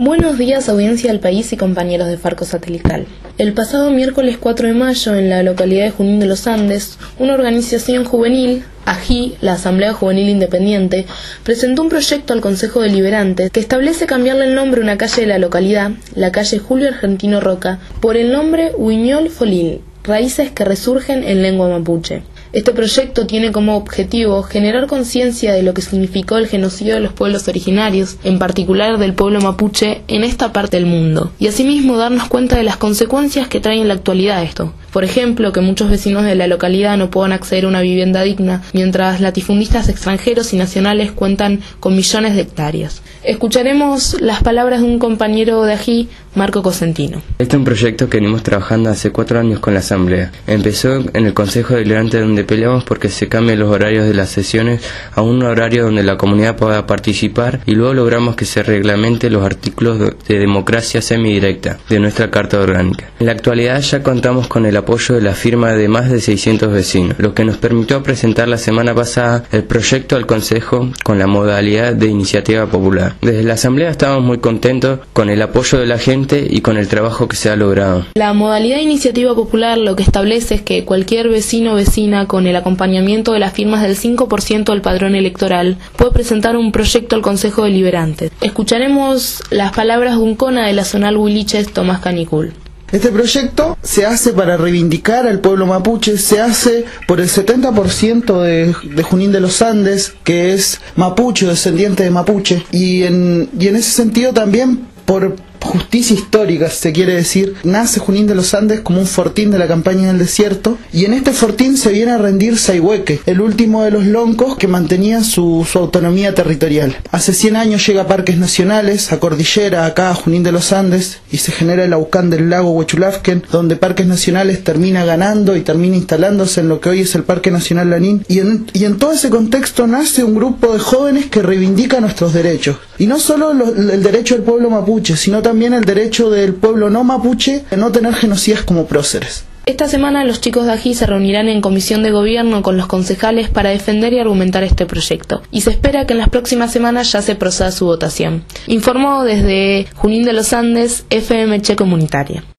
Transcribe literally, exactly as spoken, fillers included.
Buenos días, audiencia del país y compañeros de Farco Satelital. El pasado miércoles cuatro de mayo, en la localidad de Junín de los Andes, una organización juvenil, A J I, la Asamblea Juvenil Independiente, presentó un proyecto al Consejo Deliberante que establece cambiarle el nombre a una calle de la localidad, la calle Julio Argentino Roca, por el nombre Huiñol Folil, raíces que resurgen en lengua mapuche. Este proyecto tiene como objetivo generar conciencia de lo que significó el genocidio de los pueblos originarios, en particular del pueblo mapuche, en esta parte del mundo, y asimismo darnos cuenta de las consecuencias que trae en la actualidad esto. Por ejemplo, que muchos vecinos de la localidad no puedan acceder a una vivienda digna, mientras latifundistas extranjeros y nacionales cuentan con millones de hectáreas. Escucharemos las palabras de un compañero de A J I, Marco Cosentino. Este es un proyecto que venimos trabajando hace cuatro años con la Asamblea. Empezó en el Consejo Deliberante, donde peleamos porque se cambien los horarios de las sesiones a un horario donde la comunidad pueda participar, y luego logramos que se reglamente los artículos de democracia semidirecta de nuestra Carta Orgánica. En la actualidad ya contamos con el apoyo de la firma de más de seiscientos vecinos, lo que nos permitió presentar la semana pasada el proyecto al Consejo con la modalidad de iniciativa popular. Desde la Asamblea estamos muy contentos con el apoyo de la gente y con el trabajo que se ha logrado. La modalidad de iniciativa popular lo que establece es que cualquier vecino o vecina, con el acompañamiento de las firmas del cinco por ciento del padrón electoral, puede presentar un proyecto al Consejo Deliberante. Escucharemos las palabras de un cona de la zonal Huiliches, Tomás Canicul. Este proyecto se hace para reivindicar al pueblo mapuche, se hace por el setenta por ciento de, de Junín de los Andes, que es mapuche, descendiente de mapuche, y en, y en ese sentido también por justicia histórica, se quiere decir. Nace Junín de los Andes como un fortín de la campaña del desierto, y en este fortín se viene a rendir Sayhueque, el último de los loncos que mantenía su, su autonomía territorial. Hace cien años llega a parques nacionales, a Cordillera, acá a Junín de los Andes, y se genera el Aucán del lago Huechulafken, donde Parques Nacionales termina ganando y termina instalándose en lo que hoy es el Parque Nacional Lanín, y en, y en todo ese contexto nace un grupo de jóvenes que reivindica nuestros derechos, y no solo lo, el derecho del pueblo mapuche, sino también también el derecho del pueblo no mapuche a no tener genocidas como próceres. Esta semana los chicos de A J I se reunirán en comisión de gobierno con los concejales para defender y argumentar este proyecto, y se espera que en las próximas semanas ya se proceda su votación. Informó desde Junín de los Andes, F M Che Comunitaria.